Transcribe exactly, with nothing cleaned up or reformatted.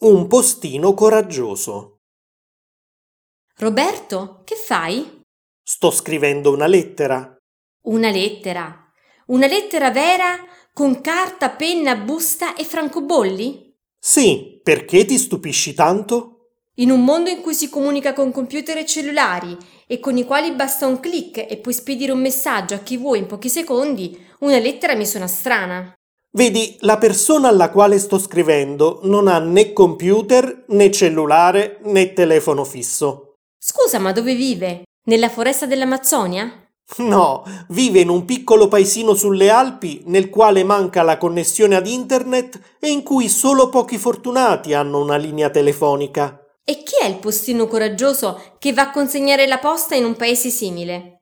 Un postino coraggioso. Roberto, che fai? Sto scrivendo una lettera. Una lettera? Una lettera vera con carta, penna, busta e francobolli? Sì, perché ti stupisci tanto? In un mondo in cui si comunica con computer e cellulari e con i quali basta un click e puoi spedire un messaggio a chi vuoi in pochi secondi, una lettera mi suona strana. Vedi, la persona alla quale sto scrivendo non ha né computer, né cellulare, né telefono fisso. Scusa, ma dove vive? Nella foresta dell'Amazzonia? No, vive in un piccolo paesino sulle Alpi nel quale manca la connessione ad internet e in cui solo pochi fortunati hanno una linea telefonica. E chi è il postino coraggioso che va a consegnare la posta in un paese simile?